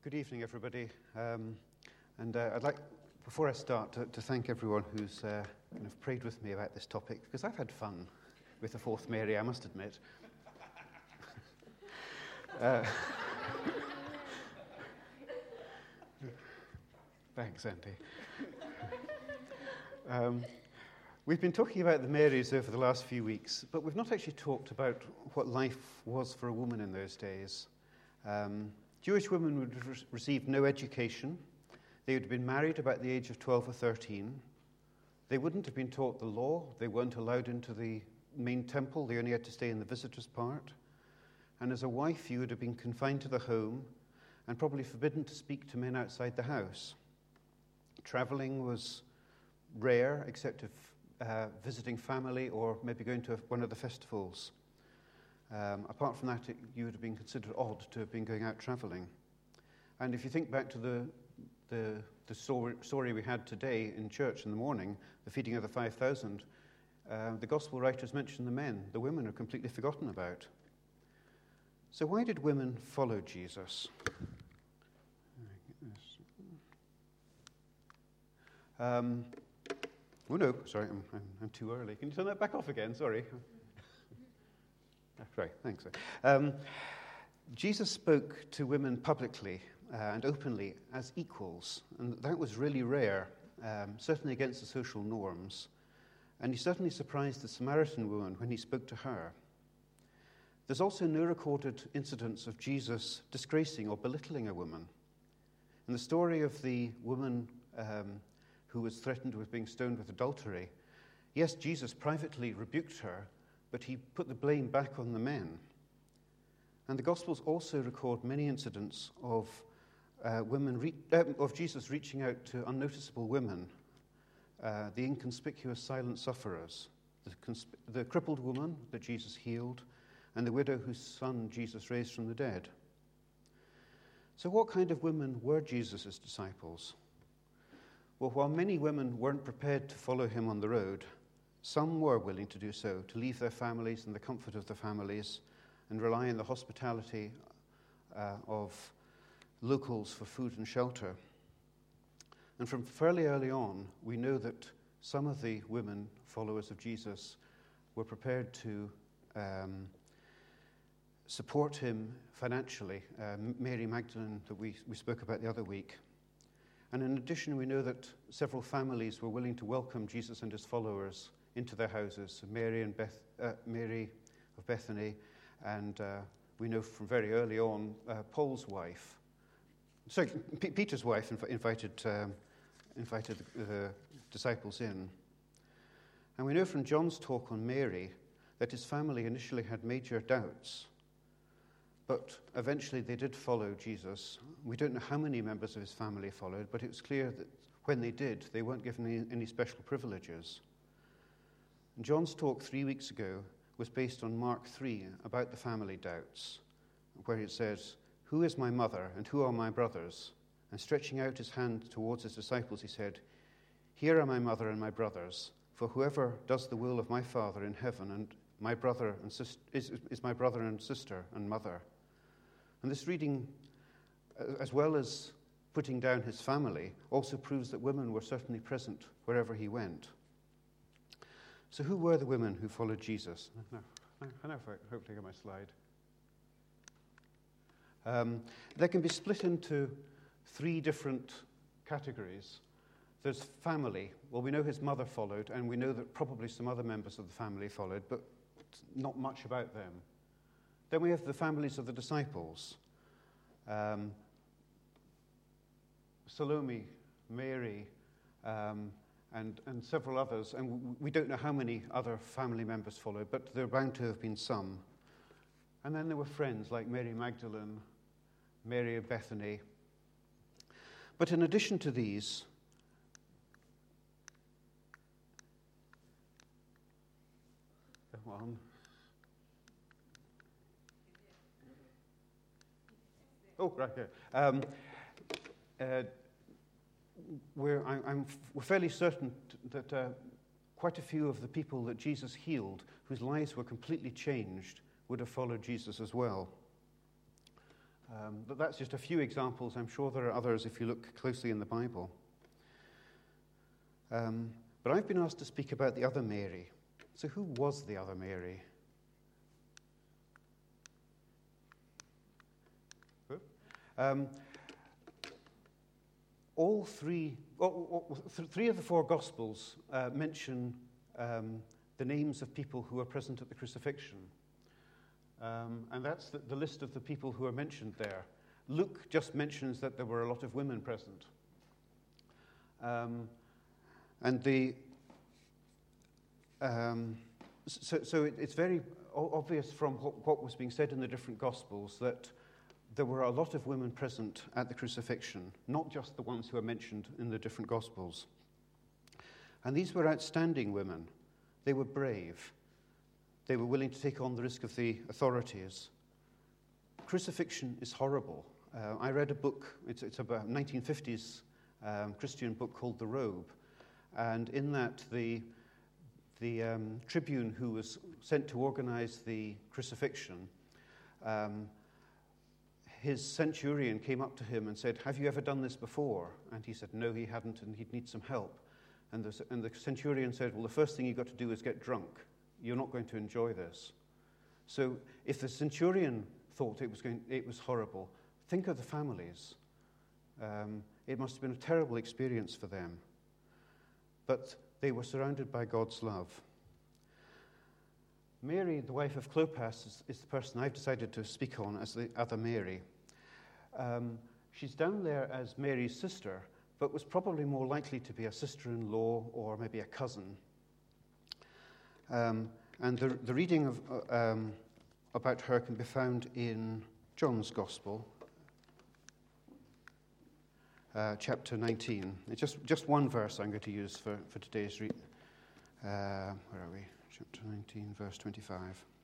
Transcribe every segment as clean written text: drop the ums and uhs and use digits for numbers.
Good evening, everybody. I'd like, before I start, to thank everyone who's kind of prayed with me about this topic, because I've had fun with the Fourth Mary, I must admit. Thanks, Andy. We've been talking about the Marys over the last few weeks, but we've not actually talked about what life was for a woman in those days. Jewish women would have received no education. They would have been married about the age of 12 or 13. They wouldn't have been taught the law. They weren't allowed into the main temple. They only had to stay in the visitors' part. And as a wife, you would have been confined to the home and probably forbidden to speak to men outside the house. Traveling was rare, except if visiting family or maybe going to one of the festivals. Apart from that, you would have been considered odd to have been going out traveling. And if you think back to the story we had today in church in the morning, the feeding of the 5,000, the gospel writers mention the men. The women are completely forgotten about. So why did women follow Jesus? Oh no, sorry, I'm too early. Can you turn that back off again? Sorry. Right, thanks. Jesus spoke to women publicly and openly as equals, and that was really rare, certainly against the social norms. And he certainly surprised the Samaritan woman when he spoke to her. There's also no recorded incidents of Jesus disgracing or belittling a woman. In the story of the woman who was threatened with being stoned with adultery, yes, Jesus privately rebuked her, but he put the blame back on the men. And the Gospels also record many incidents of of Jesus reaching out to unnoticeable women, the inconspicuous silent sufferers, the crippled woman that Jesus healed, and the widow whose son Jesus raised from the dead. So what kind of women were Jesus' disciples? Well, while many women weren't prepared to follow him on the road, some were willing to do so, to leave their families and the comfort of their families and rely on the hospitality of locals for food and shelter. And from fairly early on, we know that some of the women followers of Jesus were prepared to support him financially. Mary Magdalene, that we spoke about the other week. And in addition, we know that several families were willing to welcome Jesus and his followers into their houses. Mary of Bethany, and we know from very early on, Peter's wife invited the disciples in. And we know from John's talk on Mary that his family initially had major doubts, but eventually they did follow Jesus. We don't know how many members of his family followed, but it was clear that when they did, they weren't given any special privileges. And John's talk 3 weeks ago was based on Mark 3 about the family doubts, where it says, "Who is my mother and who are my brothers?" And stretching out his hand towards his disciples, he said, "Here are my mother and my brothers, for whoever does the will of my Father in heaven and my brother and is my brother and sister and mother." And this reading, as well as putting down his family, also proves that women were certainly present wherever he went. So who were the women who followed Jesus? I know if I hopefully get my slide. They can be split into 3 different categories. There's family. Well, we know his mother followed, and we know that probably some other members of the family followed, but not much about them. Then we have the families of the disciples. Salome, Mary, and several others, and we don't know how many other family members followed, but there are bound to have been some. And then there were friends like Mary Magdalene, Mary of Bethany. But in addition to these, right here. We're fairly certain that quite a few of the people that Jesus healed, whose lives were completely changed, would have followed Jesus as well. But that's just a few examples. I'm sure there are others if you look closely in the Bible. But I've been asked to speak about the other Mary. So who was the other Mary? Three of the four Gospels mention the names of people who were present at the crucifixion. And that's the list of the people who are mentioned there. Luke just mentions that there were a lot of women present. So it's very obvious from what was being said in the different Gospels that there were a lot of women present at the crucifixion, not just the ones who are mentioned in the different Gospels. And these were outstanding women. They were brave. They were willing to take on the risk of the authorities. Crucifixion is horrible. I read a book, it's about a 1950s Christian book called The Robe. And in that, the tribune who was sent to organize the crucifixion, his centurion came up to him and said, "Have you ever done this before?" And he said, no, he hadn't, and he'd need some help. And the centurion said, well, the first thing you've got to do is get drunk. You're not going to enjoy this. So if the centurion thought it was horrible, think of the families. It must have been a terrible experience for them. But they were surrounded by God's love. Mary, the wife of Clopas, is the person I've decided to speak on as the other Mary. She's down there as Mary's sister, but was probably more likely to be a sister-in-law or maybe a cousin. And the reading about her can be found in John's Gospel, chapter 19. It's just one verse I'm going to use for today's read. Where are we? Chapter 19, verse 25.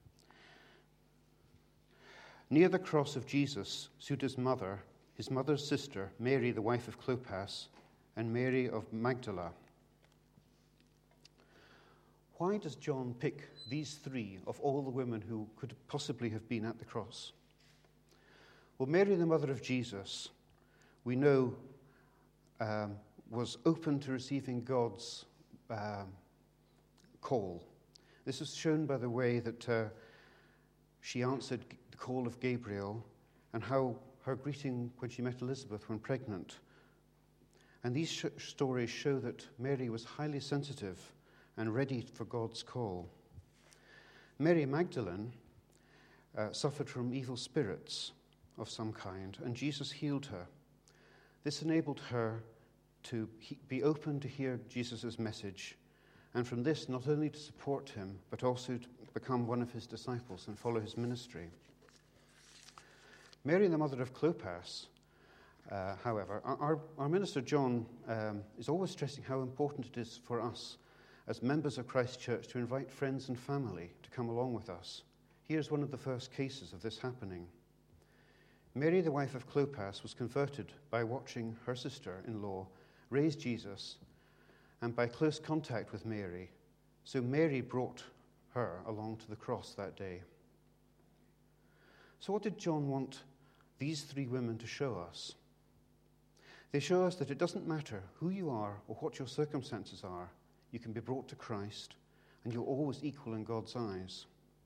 Near the cross of Jesus stood his mother's sister, Mary, the wife of Clopas, and Mary of Magdala. Why does John pick these three of all the women who could possibly have been at the cross? Well, Mary, the mother of Jesus, we know was open to receiving God's call. This is shown by the way that she answered the call of Gabriel and how her greeting when she met Elizabeth when pregnant. And these stories show that Mary was highly sensitive and ready for God's call. Mary Magdalene suffered from evil spirits of some kind, and Jesus healed her. This enabled her to be open to hear Jesus' message, and from this not only to support him, but also to become one of his disciples and follow his ministry. Mary, the mother of Clopas, however, our minister John is always stressing how important it is for us as members of Christ Church to invite friends and family to come along with us. Here's one of the first cases of this happening. Mary, the wife of Clopas, was converted by watching her sister-in-law raise Jesus and by close contact with Mary. So Mary brought her along to the cross that day. So what did John want these three women to show us? They show us that it doesn't matter who you are or what your circumstances are, you can be brought to Christ, and you're always equal in God's eyes.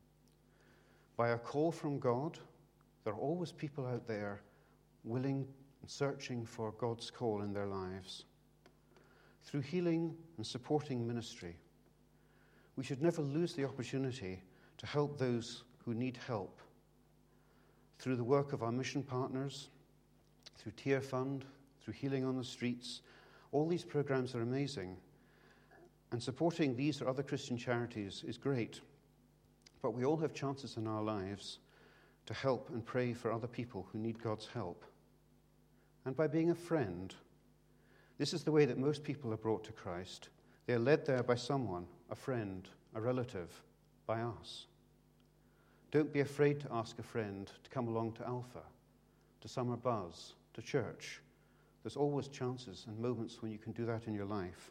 By a call from God, there are always people out there willing and searching for God's call in their lives. Through healing and supporting ministry, we should never lose the opportunity to help those who need help. Through the work of our mission partners, through Tear Fund, through Healing on the Streets, all these programs are amazing. And supporting these or other Christian charities is great. But we all have chances in our lives to help and pray for other people who need God's help. And by being a friend, this is the way that most people are brought to Christ. They are led there by someone, a friend, a relative, by us. Don't be afraid to ask a friend to come along to Alpha, to Summer Buzz, to church. There's always chances and moments when you can do that in your life.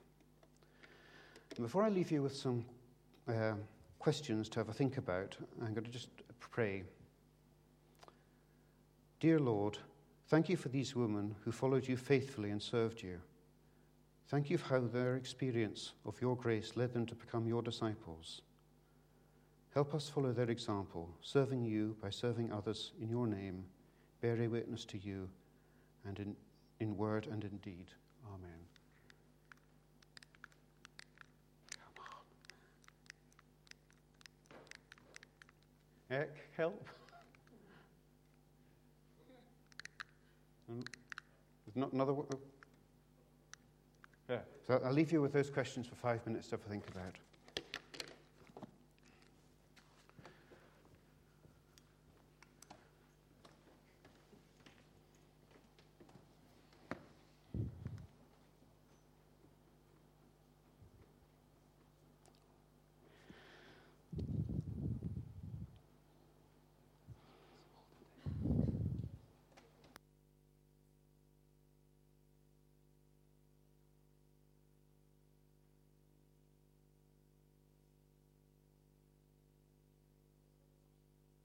And before I leave you with some questions to have a think about, I'm going to just pray. Dear Lord, thank you for these women who followed you faithfully and served you. Thank you for how their experience of your grace led them to become your disciples. Help us follow their example, serving you by serving others in your name, bearing witness to you, and in word and in deed. Amen. Come on. Eck, help. There's not another one. Yeah. So I'll leave you with those questions for 5 minutes to think about.